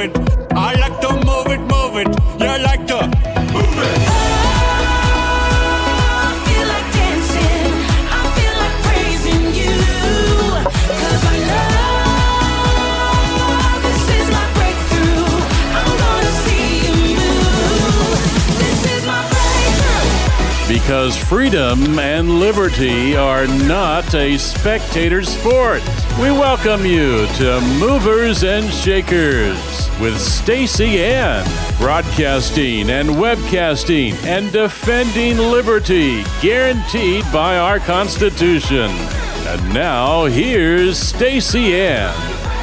it. I like to move it, move it. You like to move it. I feel like dancing. I feel like praising you. 'Cause I know this is my breakthrough. I'm gonna see you move. This is my breakthrough. Because freedom and liberty are not a spectator sport. We welcome you to Movers and Shakers with Stacey Ann, broadcasting and webcasting and defending liberty guaranteed by our Constitution. And now, here's Stacey Ann.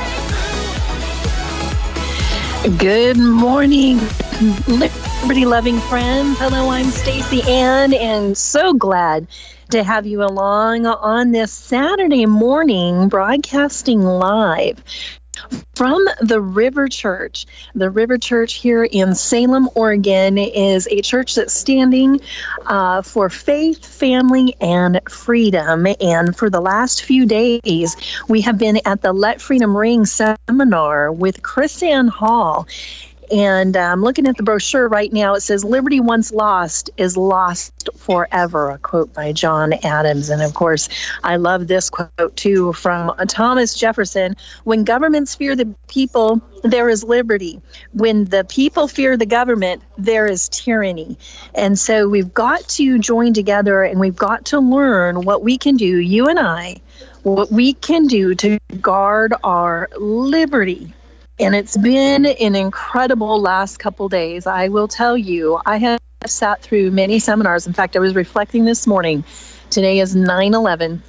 Good morning, liberty-loving friends. Hello, I'm Stacey Ann, and so glad to have you along on this Saturday morning, broadcasting live from the River Church. The River Church here in Salem, Oregon, is a church that's standing for faith, family, and freedom. And for the last few days, we have been at the Let Freedom Ring seminar with KrisAnne Hall. And I'm looking at the brochure right now. It says, "Liberty once lost is lost forever," a quote by John Adams. And of course, I love this quote too from Thomas Jefferson. "When governments fear the people, there is liberty. When the people fear the government, there is tyranny." And so we've got to join together, and we've got to learn what we can do, you and I, what we can do to guard our liberty. And it's been an incredible last couple days. I will tell you, I have sat through many seminars. In fact, I was reflecting this morning. Today is 9/11,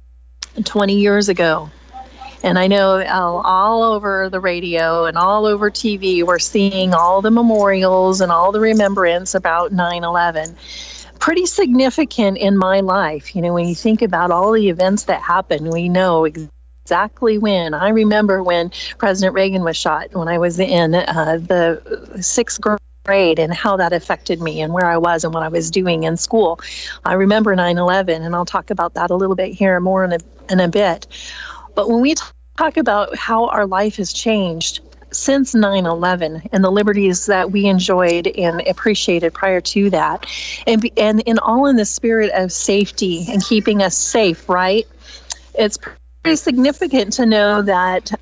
20 years ago. And I know all over the radio and all over TV, we're seeing all the memorials and all the remembrance about 9/11. Pretty significant in my life. You know, when you think about all the events that happened, we know exactly when. I remember when President Reagan was shot when I was in the 6th grade, and how that affected me and where I was and what I was doing in school. I remember 9/11, and I'll talk about that a little bit here more in a bit. But when we talk about how our life has changed since 9/11 and the liberties that we enjoyed and appreciated prior to that, and in all in the spirit of safety and keeping us safe, right? It's pretty significant to know that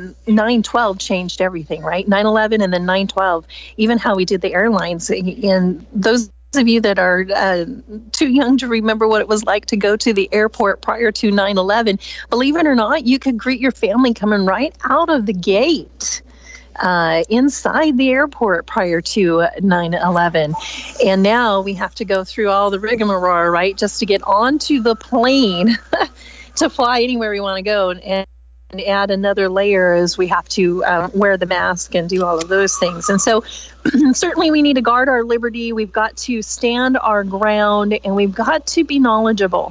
9/12 changed everything, right? 9/11 and then 9/12, even how we did the airlines. And those of you that are too young to remember what it was like to go to the airport prior to 9/11, believe it or not, you could greet your family coming right out of the gate inside the airport prior to 9/11. And now we have to go through all the rigmarole, right, just to get onto the plane to fly anywhere we want to go, and add another layer as we have to wear the mask and do all of those things. And so certainly we need to guard our liberty. We've got to stand our ground, and we've got to be knowledgeable.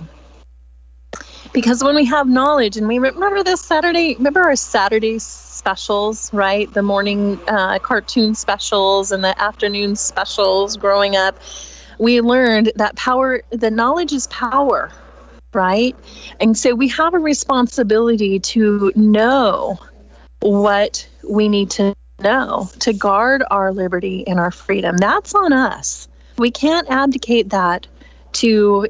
Because when we have knowledge, and we remember this Saturday, remember our Saturday specials, right? The morning cartoon specials and the afternoon specials growing up. We learned that the knowledge is power. Right? And so we have a responsibility to know what we need to know to guard our liberty and our freedom. That's on us. We can't abdicate that to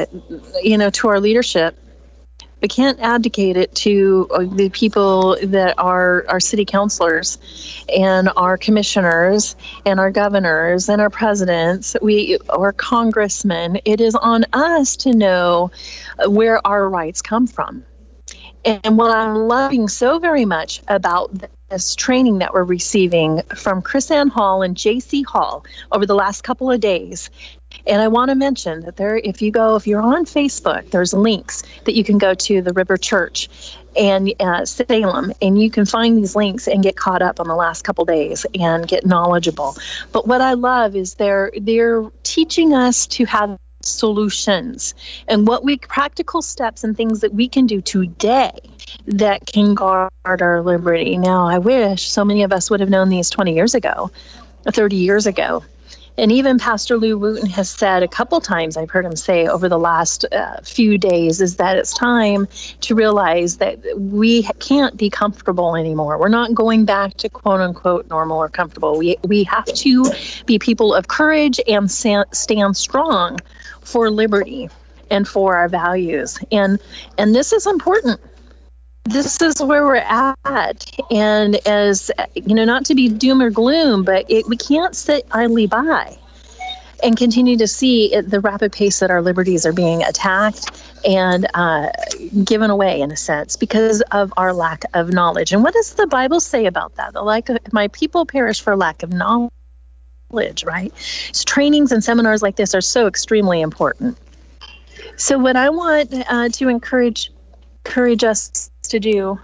our leadership. We can't abdicate it to the people that are our city councilors and our commissioners and our governors and our presidents, or congressmen. It is on us to know where our rights come from. And what I'm loving so very much about this training that we're receiving from KrisAnne Hall and JC Hall over the last couple of days. And I want to mention that if you're on Facebook, there's links that you can go to the River Church and Salem, and you can find these links and get caught up on the last couple days and get knowledgeable. But what I love is they're teaching us to have solutions and practical steps and things that we can do today that can guard our liberty. Now, I wish so many of us would have known these 20 years ago, 30 years ago. And even Pastor Lou Wooten has said a couple times, I've heard him say over the last few days, is that it's time to realize that we can't be comfortable anymore. We're not going back to quote unquote normal or comfortable. We have to be people of courage and stand strong for liberty and for our values. And this is important. This is where we're at. And as, not to be doom or gloom, but we can't sit idly by and continue to see the rapid pace that our liberties are being attacked and given away, in a sense, because of our lack of knowledge. And what does the Bible say about that? My people perish for lack of knowledge, right? So trainings and seminars like this are so extremely important. So what I want to encourage us to do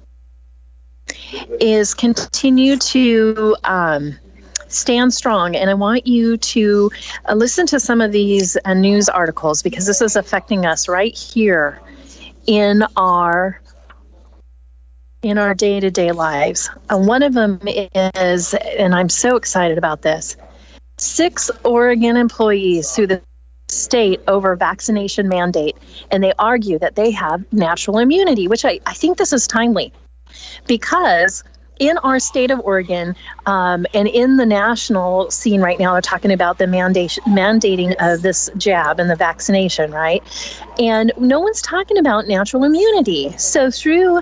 is continue to stand strong. And I want you to listen to some of these news articles, because this is affecting us right here in our day-to-day lives. One of them is, and I'm so excited about this, 6 Oregon employees sue the state over vaccination mandate, and they argue that they have natural immunity, which I think this is timely, because in our state of Oregon and in the national scene right now, they're talking about the mandating of this jab and the vaccination, right? And no one's talking about natural immunity. So through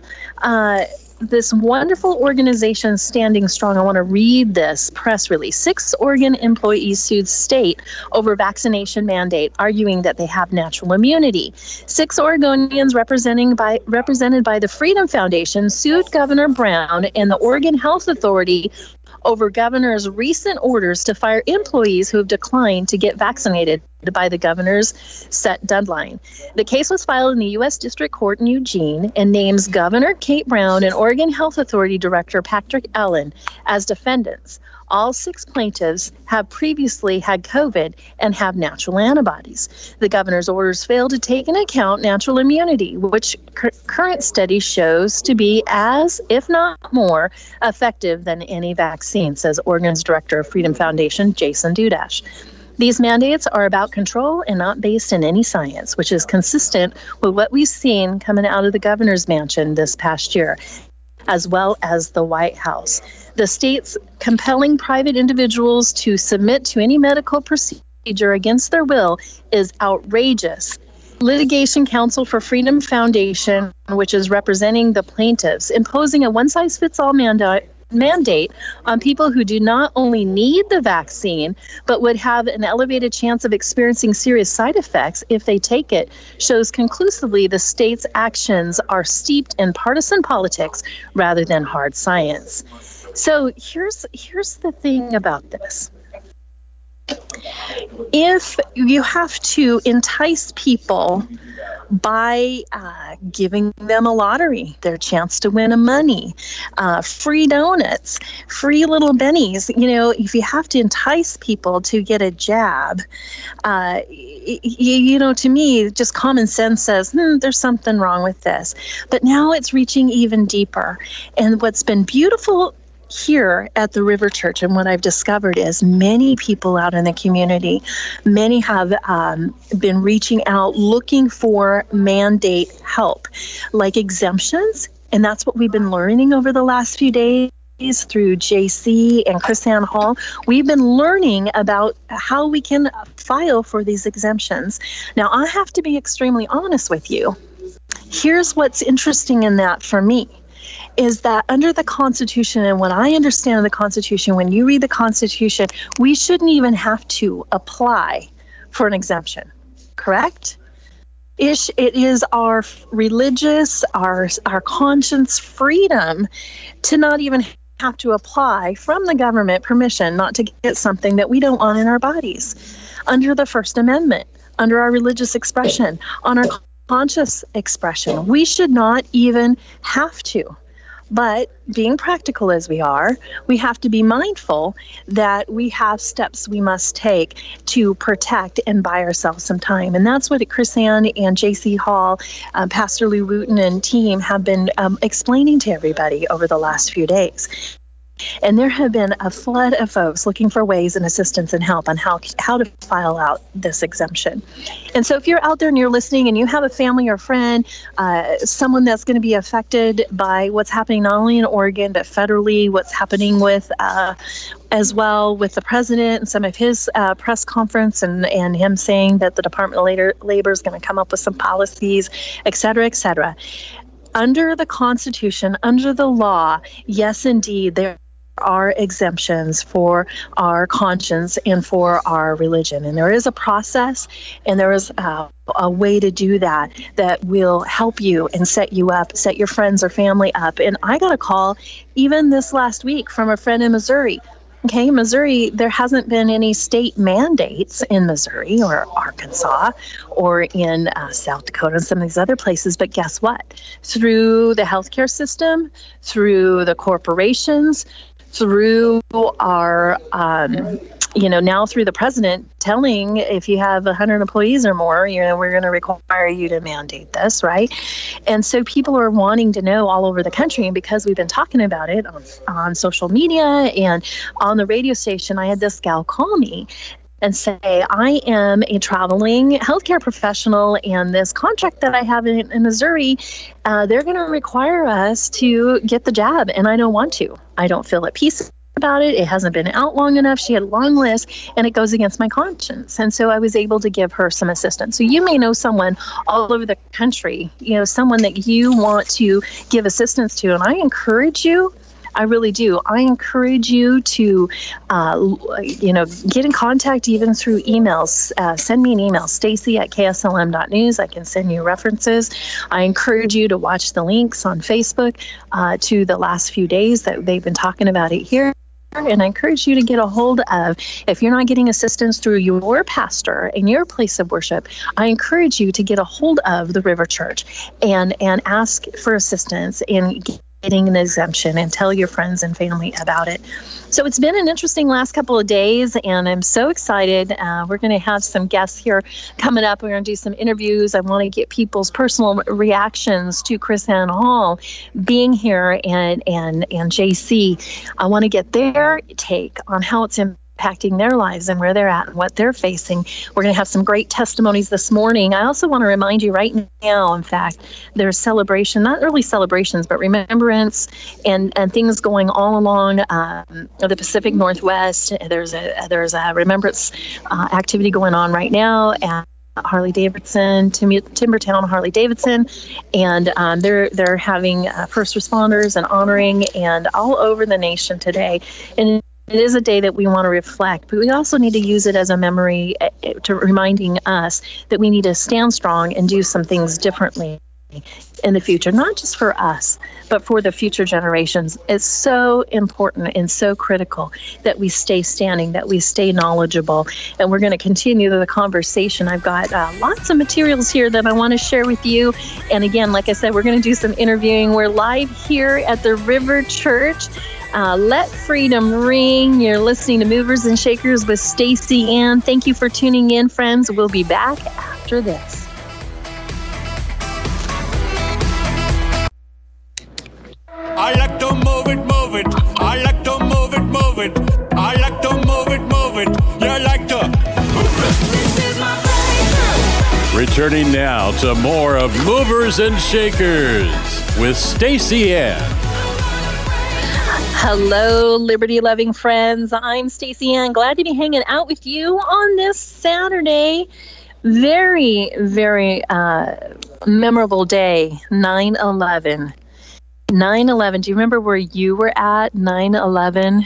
this wonderful organization standing strong, I want to read this press release. 6 Oregon employees sued state over vaccination mandate, arguing that they have natural immunity. 6 Oregonians represented by the Freedom Foundation sued Governor Brown and the Oregon Health Authority over governor's recent orders to fire employees who have declined to get vaccinated by the governor's set deadline. The case was filed in the U.S. District Court in Eugene and names Governor Kate Brown and Oregon Health Authority Director Patrick Allen as defendants. All 6 plaintiffs have previously had COVID and have natural antibodies. The governor's orders fail to take into account natural immunity, which current study shows to be as, if not more, effective than any vaccine, says Oregon's Director of Freedom Foundation, Jason Dudash. These mandates are about control and not based in any science, which is consistent with what we've seen coming out of the governor's mansion this past year, as well as the White House. The state's compelling private individuals to submit to any medical procedure against their will is outrageous. Litigation Counsel for Freedom Foundation, which is representing the plaintiffs, imposing a one-size-fits-all mandate on people who do not only need the vaccine, but would have an elevated chance of experiencing serious side effects if they take it, shows conclusively the state's actions are steeped in partisan politics rather than hard science. So here's the thing about this. If you have to entice people by giving them a lottery, their chance to win a money, free donuts, free little bennies, if you have to entice people to get a jab, to me, just common sense says, there's something wrong with this. But now it's reaching even deeper. And what's been beautiful here at the River Church, and what I've discovered is many people out in the community, many have been reaching out looking for mandate help, like exemptions. And that's what we've been learning over the last few days through JC and KrisAnne Hall. We've been learning about how we can file for these exemptions. Now, I have to be extremely honest with you. Here's what's interesting in that for me. Is that under the Constitution, and what I understand of the Constitution, when you read the Constitution, we shouldn't even have to apply for an exemption, correct? It is our religious, our conscience freedom to not even have to apply from the government permission not to get something that we don't want in our bodies. Under the First Amendment, under our religious expression, on our conscious expression, we should not even have to. But being practical as we are, we have to be mindful that we have steps we must take to protect and buy ourselves some time. And that's what KrisAnne and JC Hall, Pastor Lou Wooten and team have been explaining to everybody over the last few days. And there have been a flood of folks looking for ways and assistance and help on how to file out this exemption. And so if you're out there and you're listening and you have a family or friend, someone that's going to be affected by what's happening not only in Oregon, but federally, what's happening with as well with the president and some of his press conference and him saying that the Department of Labor is going to come up with some policies, et cetera, et cetera. Under the Constitution, under the law, yes, indeed, there are exemptions for our conscience and for our religion. And there is a process and there is a way to do that will help you and set you up, set your friends or family up. And I got a call even this last week from a friend in Missouri. Okay, Missouri, there hasn't been any state mandates in Missouri or Arkansas or in South Dakota and some of these other places. But guess what? Through the healthcare system, through the corporations, through our, now through the president telling if you have 100 employees or more, we're going to require you to mandate this, right? And so people are wanting to know all over the country. And because we've been talking about it on social media and on the radio station, I had this gal call me and say, I am a traveling healthcare professional, and this contract that I have in Missouri, they're going to require us to get the jab, and I don't want to. I don't feel at peace about it. It hasn't been out long enough. She had a long list, and it goes against my conscience. And so I was able to give her some assistance. So you may know someone all over the country, someone that you want to give assistance to, and I encourage you, I really do. I encourage you to, get in contact even through emails. Send me an email, stacy@kslm.news. I can send you references. I encourage you to watch the links on Facebook to the last few days that they've been talking about it here. And I encourage you to get a hold of, if you're not getting assistance through your pastor in your place of worship, I encourage you to get a hold of the River Church and ask for assistance in getting an exemption and tell your friends and family about it. So it's been an interesting last couple of days, and I'm so excited. We're going to have some guests here coming up. We're going to do some interviews. I want to get people's personal reactions to KrisAnne Hall being here and JC. I want to get their take on how it's impacting their lives and where they're at and what they're facing. We're going to have some great testimonies this morning. I also want to remind you right now, in fact, there's celebration, not really celebrations, but remembrance and things going all along the Pacific Northwest. There's a remembrance activity going on right now at Harley Davidson, Timbertown Harley Davidson, and they're having first responders and honoring and all over the nation today. And it is a day that we want to reflect, but we also need to use it as a memory to reminding us that we need to stand strong and do some things differently in the future, not just for us, but for the future generations. It's so important and so critical that we stay standing, that we stay knowledgeable, and we're going to continue the conversation. I've got lots of materials here that I want to share with you. And again, like I said, we're going to do some interviewing. We're live here at the River Church. Let freedom ring. You're listening to Movers and Shakers with Stacy Ann. Thank you for tuning in, friends. We'll be back after this. I like to move it, move it. I like to move it, move it. I like to move it, move it. You like to move it. This is my breakthrough. Returning now to more of Movers and Shakers with Stacy Ann. Hello, liberty-loving friends. I'm Stacy Ann. Glad to be hanging out with you on this Saturday. Very, very memorable day, 9/11. 9/11. Do you remember where you were at 9/11,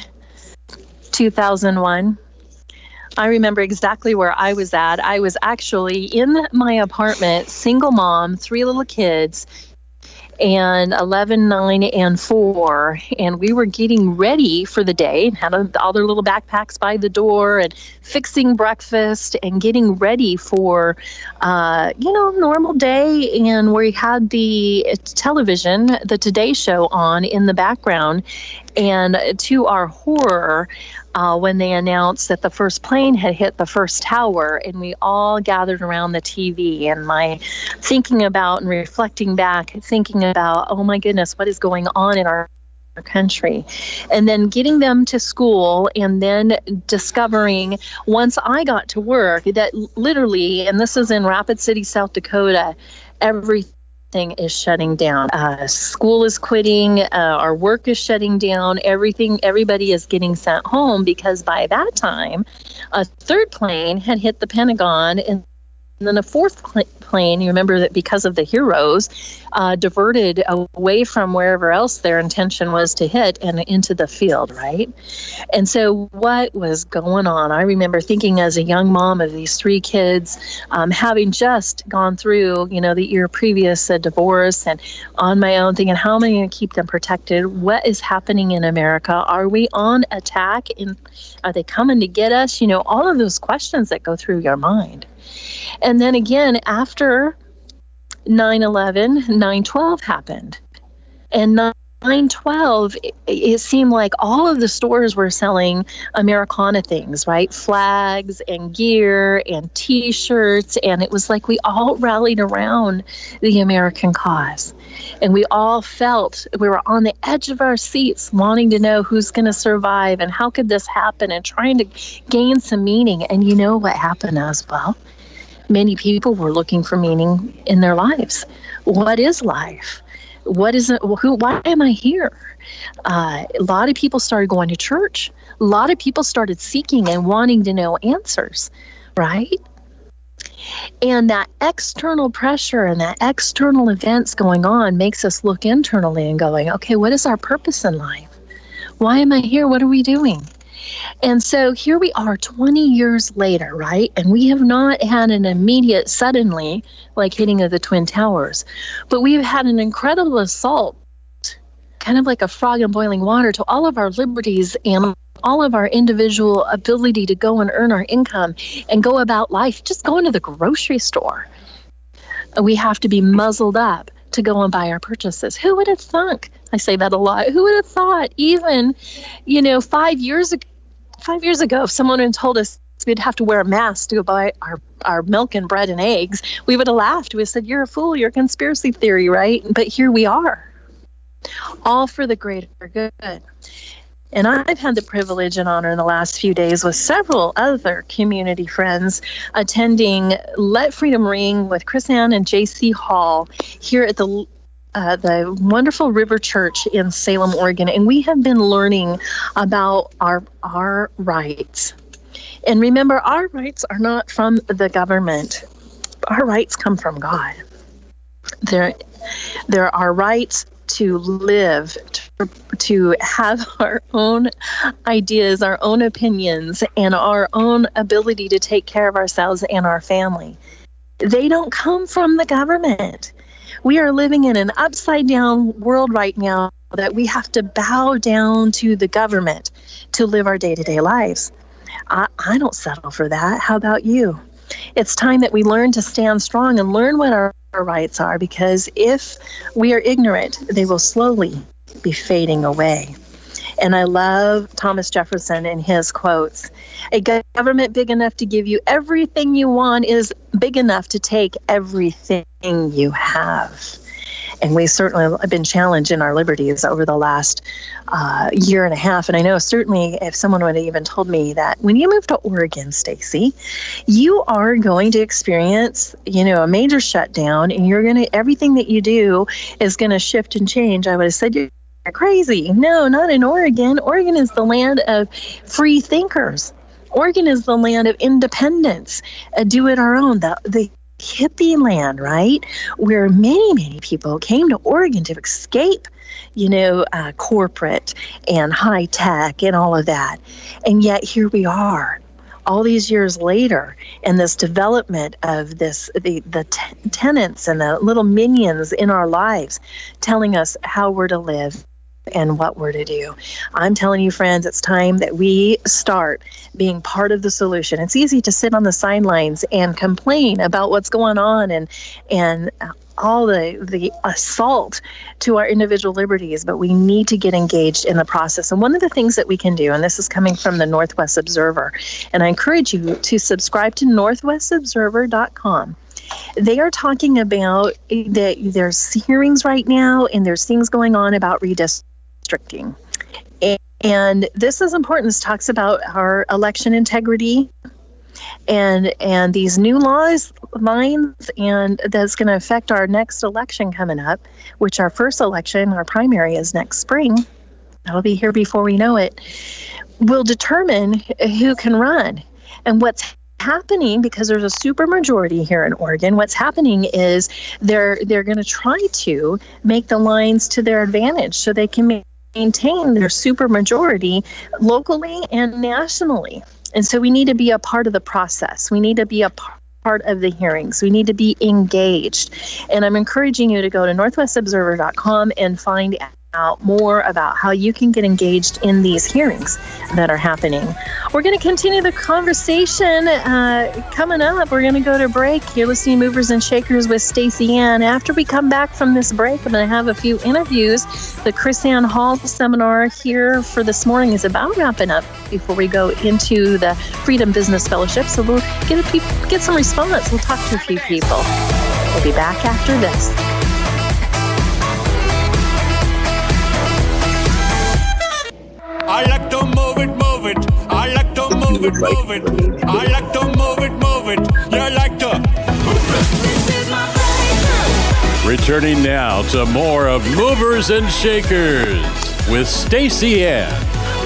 2001? I remember exactly where I was at. I was actually in my apartment, single mom, 3 little kids, and 11, 9, and 4, and we were getting ready for the day and had all their little backpacks by the door and fixing breakfast and getting ready for, normal day. And we had the television, the Today Show on in the background, and to our horror, when they announced that the first plane had hit the first tower, and we all gathered around the TV, and my thinking about and reflecting back, thinking about, oh my goodness, what is going on in our country, and then getting them to school, and then discovering once I got to work that literally, and this is in Rapid City, South Dakota, everything is shutting down. School is quitting, our work is shutting down, everybody is getting sent home, because by that time a third plane had hit the Pentagon, and then a fourth plane, you remember that because of the heroes, diverted away from wherever else their intention was to hit and into the field, right? And so what was going on? I remember thinking as a young mom of these three kids, having just gone through, the year previous a divorce, and on my own thinking, how am I going to keep them protected? What is happening in America? Are we on attack? Are they coming to get us? All of those questions that go through your mind. And then again, after 9/11, 9/12 happened. And 9/12, it seemed like all of the stores were selling Americana things, right? Flags and gear and T-shirts. And it was like we all rallied around the American cause. And we all felt we were on the edge of our seats, wanting to know who's going to survive and how could this happen, and trying to gain some meaning. And you know what happened as well? Many people were looking for meaning in their lives. What is life? What is it? Why am I here? A lot of people started going to church. A lot of people started seeking and wanting to know answers, right? And that external pressure and that external events going on makes us look internally and going, okay, what is our purpose in life? Why am I here? What are we doing? And so here we are 20 years later, right? And we have not had an immediate suddenly like hitting of the Twin Towers, but we've had an incredible assault, kind of like a frog in boiling water, to all of our liberties and all of our individual ability to go and earn our income and go about life, just going to the grocery store. We have to be muzzled up to go and buy our purchases. Who would have thunk? I say that a lot. Who would have thought even, 5 years ago, if someone had told us we'd have to wear a mask to go buy our milk and bread and eggs, we would have laughed. We would have said, you're a fool, you're a conspiracy theory, right? But here we are, all for the greater good. And I've had the privilege and honor in the last few days with several other community friends attending Let Freedom Ring with Chris Ann and J.C. Hall here at the wonderful River Church in Salem, Oregon. And we have been learning about our rights. And remember, our rights are not from the government. Our rights come from God. There are rights to live, to have our own ideas, our own opinions, and our own ability to take care of ourselves and our family. They don't come from the government. We are living in an upside down world right now that we have to bow down to the government to live our day-to-day lives. I don't settle for that. How about you? It's time that we learn to stand strong and learn what our rights are, because if we are ignorant, they will slowly be fading away. And I love Thomas Jefferson and his quotes. A government big enough to give you everything you want is big enough to take everything you have. And we certainly have been challenged in our liberties over the last year and a half. And I know certainly if someone would have even told me that when you move to Oregon, Stacy, you are going to experience, a major shutdown, and everything that you do is going to shift and change, I would have said, you're crazy. No, not in Oregon. Oregon is the land of free thinkers. Oregon is the land of independence, do it our own, the hippie land, right? Where many, many people came to Oregon to escape, corporate and high tech and all of that. And yet here we are, all these years later, and this development of the tenants and the little minions in our lives telling us how we're to live and what we're to do. I'm telling you, friends, it's time that we start being part of the solution. It's easy to sit on the sidelines and complain about what's going on and all the assault to our individual liberties, but we need to get engaged in the process. And one of the things that we can do, and this is coming from the Northwest Observer, and I encourage you to subscribe to northwestobserver.com. They are talking about that there's hearings right now and there's things going on about redistricting. redistricting. And this is important. This talks about our election integrity and these new lines, and that's going to affect our next election coming up, which our first election, our primary, is next spring. That'll be here before we know it. Will determine who can run. And what's happening, because there's a supermajority here in Oregon, what's happening is they're going to try to make the lines to their advantage so they can maintain their supermajority locally and nationally. And so we need to be a part of the process. We need to be a part of the hearings. We need to be engaged. And I'm encouraging you to go to northwestobserver.com and find out more about how you can get engaged in these hearings that are happening. We're going to continue the conversation coming up. We're going to go to break. You're listening to Movers and Shakers with Stacey Ann. After we come back from this break, I'm going to have a few interviews. The KrisAnne Hall seminar here for this morning is about wrapping up before we go into the Freedom Business Fellowship. So we'll get some response. We'll talk to a few people. We'll be back after this. I like to move it, move it. I like to move it, move it. I like to move it, move it. You like to move it. This is my breakthrough. Returning now to more of Movers and Shakers with Stacey Ann.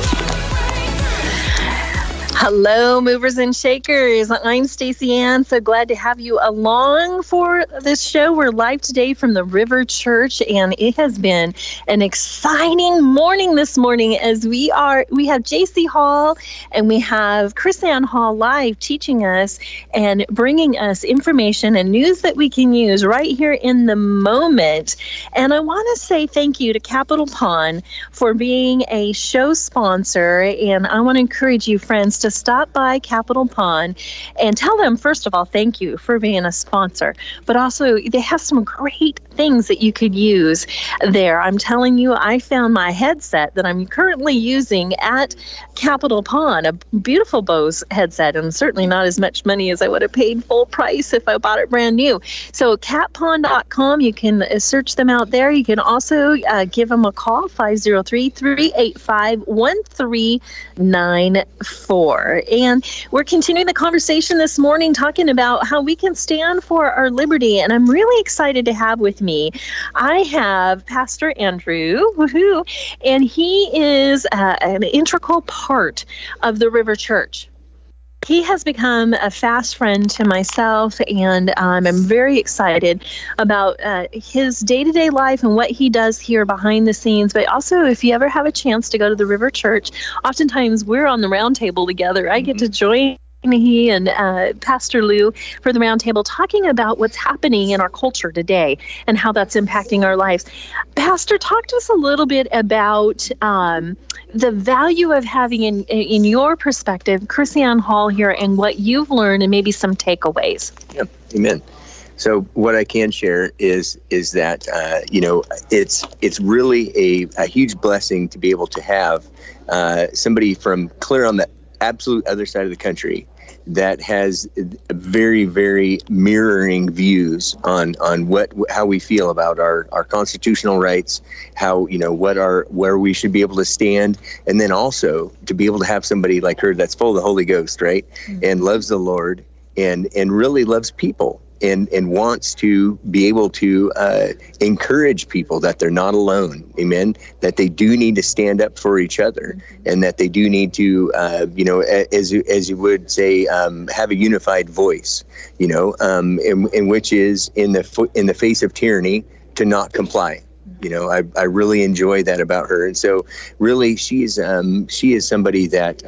Hello, Movers and Shakers. I'm Stacey Ann. So glad to have you along for this show. We're live today from the River Church, and it has been an exciting morning this morning as we have JC Hall and we have KrisAnne Hall live teaching us and bringing us information and news that we can use right here in the moment. And I want to say thank you to Capital Pond for being a show sponsor, and I want to encourage you, friends, to stop by Capital Pond and tell them, first of all, thank you for being a sponsor, but also they have some great things that you could use there. I'm telling you, I found my headset that I'm currently using at Capital Pond, a beautiful Bose headset, and certainly not as much money as I would have paid full price if I bought it brand new. So catpond.com, you can search them out there. You can also give them a call, 503-385-1394. And we're continuing the conversation this morning talking about how we can stand for our liberty. And I'm really excited to have with me, I have Pastor Andrew, woohoo, and he is an integral part of the River Church. He has become a fast friend to myself, and I'm very excited about his day-to-day life and what he does here behind the scenes. But also, if you ever have a chance to go to the River Church, oftentimes we're on the round table together. I get to join he and Pastor Lou for the roundtable talking about what's happening in our culture today and how that's impacting our lives. Pastor, talk to us a little bit about the value of having, in your perspective, KrisAnne Hall here and what you've learned and maybe some takeaways. Yeah, amen. So what I can share is that it's really a huge blessing to be able to have somebody from clear on the absolute other side of the country that has very, very mirroring views on how we feel about our constitutional rights, how, where we should be able to stand, and then also to be able to have somebody like her that's full of the Holy Ghost, right, and loves the Lord and really loves people. And wants to be able to encourage people that they're not alone, amen, that they do need to stand up for each other, and that they do need to, as you would say, have a unified voice, in which is in the face of tyranny to not comply. I really enjoy that about her. And so really she is somebody that,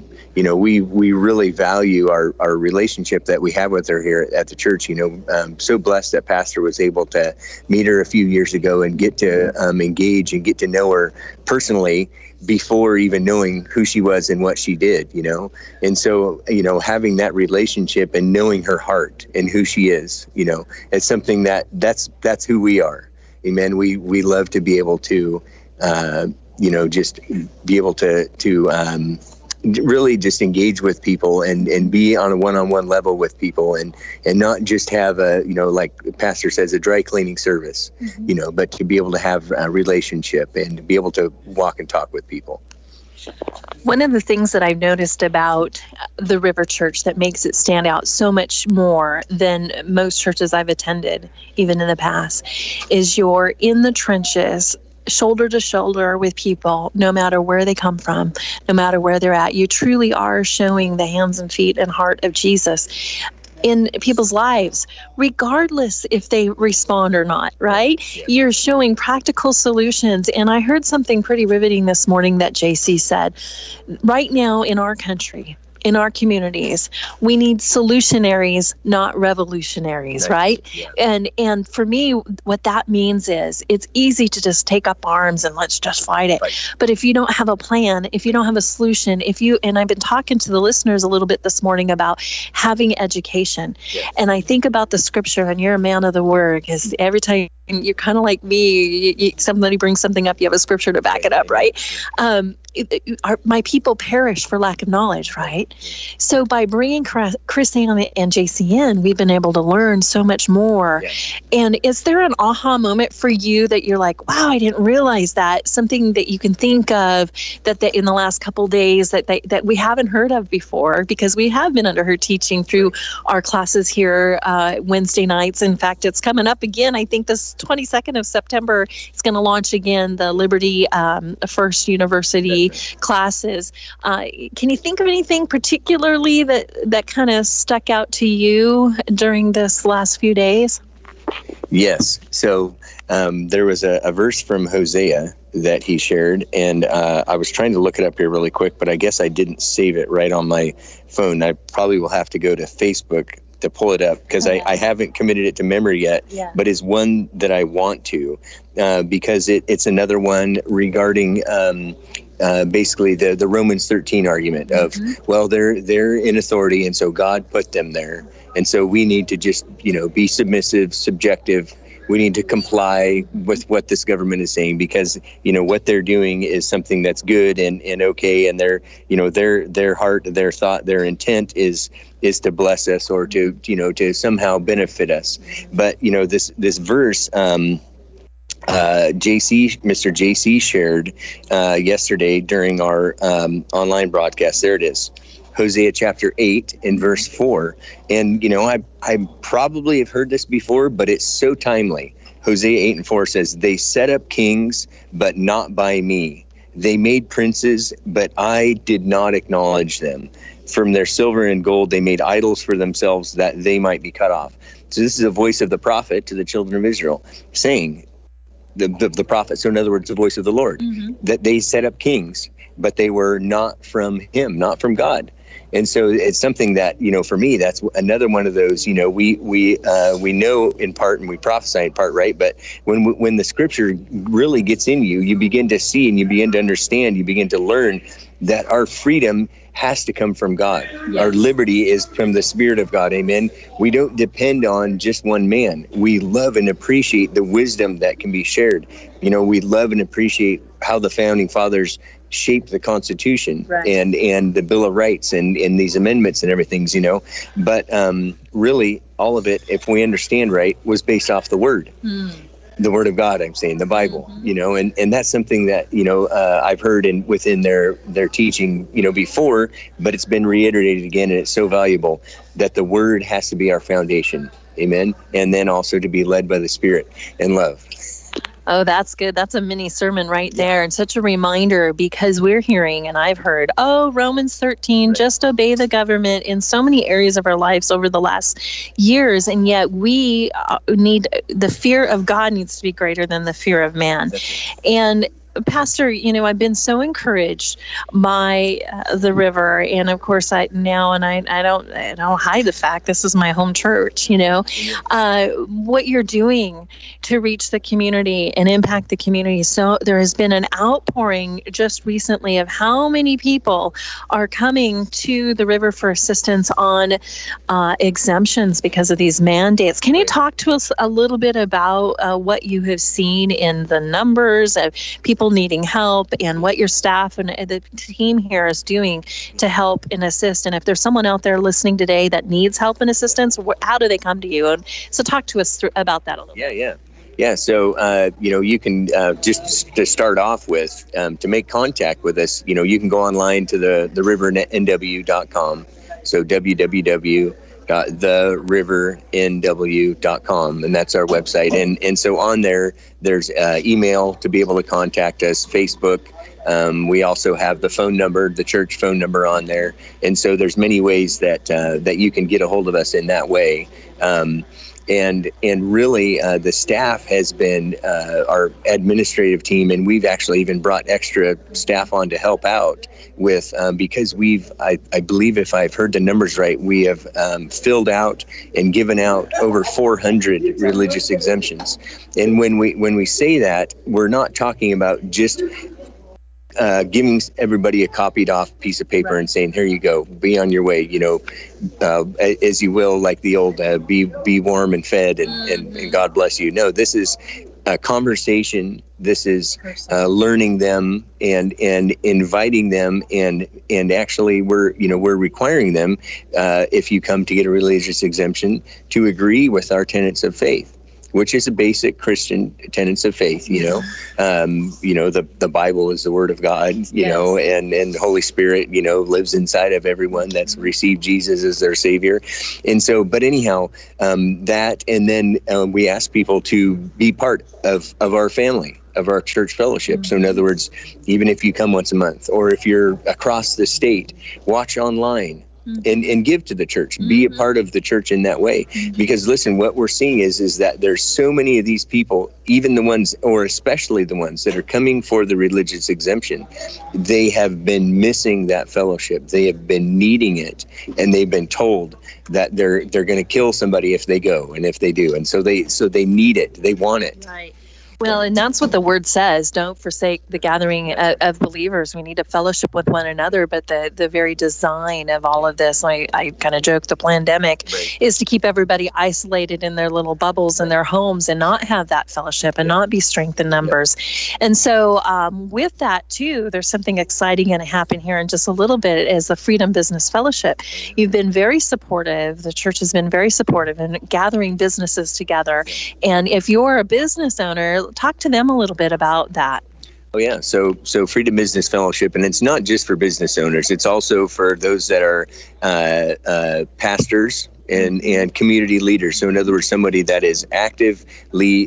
we really value our relationship that we have with her here at the church. So blessed that Pastor was able to meet her a few years ago and get to engage and get to know her personally before even knowing who she was and what she did, And so, having that relationship and knowing her heart and who she is, it's something that's who we are. Amen. We love to be able to, just be able to really just engage with people and be on a one-on-one level with people and not just have a, like Pastor says, a dry cleaning service, but to be able to have a relationship and to be able to walk and talk with people. One of the things that I've noticed about the River Church that makes it stand out so much more than most churches I've attended, even in the past, is you're in the trenches, shoulder to shoulder with people, no matter where they come from, no matter where they're at. You truly are showing the hands and feet and heart of Jesus in people's lives, regardless if they respond or not, right? Yeah. You're showing practical solutions. And I heard something pretty riveting this morning that JC said. Right now in our country, in our communities, we need solutionaries, not revolutionaries, right? Yeah. And for me, what that means is it's easy to just take up arms and let's just fight it. Right. But if you don't have a plan, if you don't have a solution, and I've been talking to the listeners a little bit this morning about having education. Yeah. And I think about the scripture, and you're a man of the word, because every time you're kind of like me, somebody brings something up, you have a scripture to back it up, right? My people perish for lack of knowledge, right? So by bringing Chris Ann and JC in, we've been able to learn so much more. Yeah. And is there an aha moment for you that you're like, wow, I didn't realize that? Something that you can think of that in the last couple days that we haven't heard of before, because we have been under her teaching through our classes here Wednesday nights. In fact, it's coming up again. I think this 22nd of September, it's going to launch again, the Liberty First University classes. Can you think of anything particularly that kind of stuck out to you during this last few days? Yes. So there was a verse from Hosea that he shared, and I was trying to look it up here really quick, but I guess I didn't save it right on my phone. I probably will have to go to Facebook to pull it up, because I haven't committed it to memory yet, but it's one that I want to, because it's another one regarding basically the Romans 13 argument of, well, they're in authority, and so God put them there, and so we need to just be submissive, subjective. We need to comply with what this government is saying, because what they're doing is something that's good and okay, and their heart, their thought, their intent is to bless us or to somehow benefit us. But this verse Mr. JC shared yesterday during our online broadcast. There it is. Hosea chapter 8 and verse 4. And, I probably have heard this before, but it's so timely. Hosea 8 and 4 says, "They set up kings, but not by me. They made princes, but I did not acknowledge them. From their silver and gold, they made idols for themselves that they might be cut off." So this is a voice of the prophet to the children of Israel saying, the prophet, so in other words, the voice of the Lord, that they set up kings, but they were not from him, not from God. And so it's something that, for me, that's another one of those, we know in part and we prophesy in part, right? But when the scripture really gets in you, you begin to see and you begin to understand, you begin to learn that our freedom has to come from God. Yes. Our liberty is from the Spirit of God. Amen. We don't depend on just one man. We love and appreciate the wisdom that can be shared. We love and appreciate how the founding fathers shaped the Constitution, right, and the Bill of Rights and these amendments and everything, But really, all of it, if we understand right, was based off the Word. The Word of God, I'm saying, the Bible, and that's something that, I've heard within their teaching, before, but it's been reiterated again, and it's so valuable that the Word has to be our foundation. Amen. And then also to be led by the Spirit and love. Oh, that's good. That's a mini sermon right there, and such a reminder, because we're hearing, and I've heard, Romans 13, right, just obey the government in so many areas of our lives over the last years, and yet we need, the fear of God needs to be greater than the fear of man. And Pastor, I've been so encouraged by the river, and of course I don't hide the fact this is my home church. What you're doing to reach the community and impact the community. So there has been an outpouring just recently of how many people are coming to the river for assistance on exemptions because of these mandates. Can you talk to us a little bit about what you have seen in the numbers of people people needing help and what your staff and the team here is doing to help and assist. And if there's someone out there listening today that needs help and assistance, how do they come to you? And so talk to us about that a little bit. Yeah. So, you can just to start off with, to make contact with us, you can go online to the rivernw.com. So www.therivernw.com, and that's our website. And so on there's email to be able to contact us, Facebook. We also have the phone number, the church phone number on there. And so there's many ways that you can get a hold of us in that way. And really, the staff has been our administrative team, and we've actually even brought extra staff on to help out with, because I believe if I've heard the numbers right, we have filled out and given out over 400 religious exemptions. And when we say that, we're not talking about just giving everybody a copied off piece of paper and saying, here you go, be on your way, as you will, like the old be warm and fed and God bless you. No, this is a conversation. This is learning them and inviting them and actually we're requiring them, if you come to get a religious exemption, to agree with our tenets of faith, which is a basic Christian tenets of faith. The Bible is the Word of God, and the Holy Spirit, lives inside of everyone that's received Jesus as their Savior. And so, but anyhow, that, and then we ask people to be part of our family, of our church fellowship. So in other words, even if you come once a month, or if you're across the state, watch online. And give to the church, be a part of the church in that way. Because listen, what we're seeing is that there's so many of these people, even the ones, or especially the ones that are coming for the religious exemption, they have been missing that fellowship. They have been needing it, and they've been told that they're going to kill somebody if they go and if they do. And so they need it. They want it. Right. Well, and that's what the word says. Don't forsake the gathering of believers. We need to fellowship with one another. But the very design of all of this, I kind of joke, the pandemic, is to keep everybody isolated in their little bubbles in their homes and not have that fellowship and not be strength in numbers. And so with that, too, there's something exciting going to happen here in just a little bit as the Freedom Business Fellowship. You've been very supportive. The church has been very supportive in gathering businesses together. And if you're a business owner, talk to them a little bit about that. Oh, yeah. So Freedom Business Fellowship, and it's not just for business owners. It's also for those that are pastors and community leaders. So in other words, somebody that is actively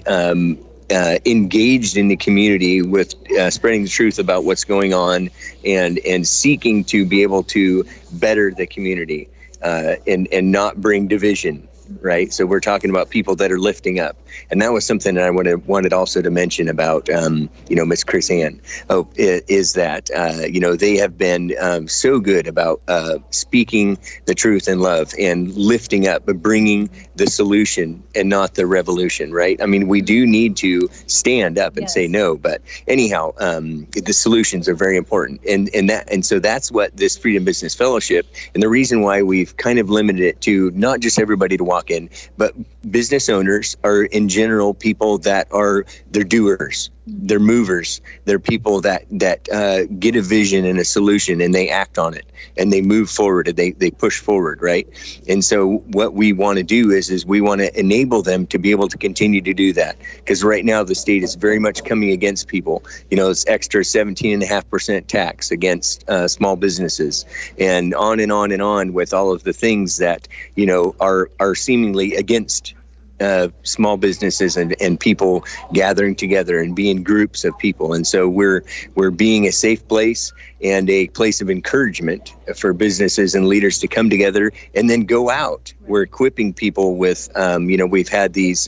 engaged in the community with spreading the truth about what's going on and seeking to be able to better the community and not bring division. Right. So we're talking about people that are lifting up. And that was something that I wanted also to mention about, Miss Chris Ann. Is that, they have been so good about speaking the truth in love and lifting up, but bringing the solution and not the revolution. Right. I mean, we do need to stand up and say no. But anyhow, the solutions are very important. And so that's what this Freedom Business Fellowship, and the reason why we've kind of limited it to not just everybody to walk in, but business owners are in general people that they're doers, they're movers, they're people that get a vision and a solution and they act on it and they move forward and they push forward, right? And so what we want to do is we want to enable them to be able to continue to do that, because right now the state is very much coming against people. It's extra 17.5% tax against small businesses, and on and on and on with all of the things that are seemingly against small businesses and people gathering together and being groups of people. And so we're being a safe place and a place of encouragement for businesses and leaders to come together and then go out. We're equipping people with, we've had these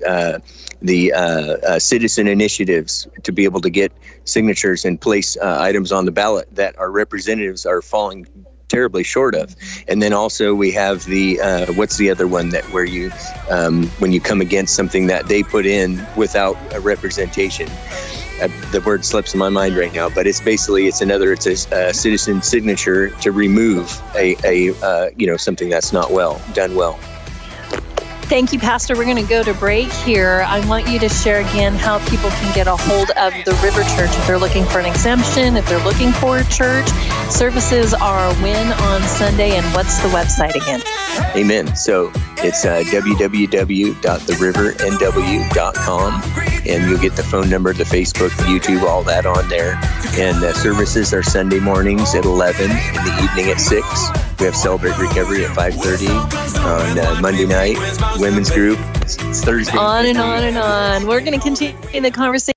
citizen initiatives to be able to get signatures and place items on the ballot that our representatives are falling terribly short of. And then also we have the what's the other one that where you when you come against something that they put in without a representation. The word slips in my mind right now, but it's a citizen signature to remove a something that's not done well. Thank you, Pastor. We're going to go to break here. I want you to share again how people can get a hold of the River Church if they're looking for an exemption, if they're looking for a church. Services are when on Sunday, and what's the website again? Amen. So it's www.therivernw.com, and you'll get the phone number, the Facebook, the YouTube, all that on there. And services are Sunday mornings at 11, in the evening at 6. We have Celebrate Recovery at 5:30 on Monday night. Women's group, it's Thursday. On and on and on. We're going to continue the conversation.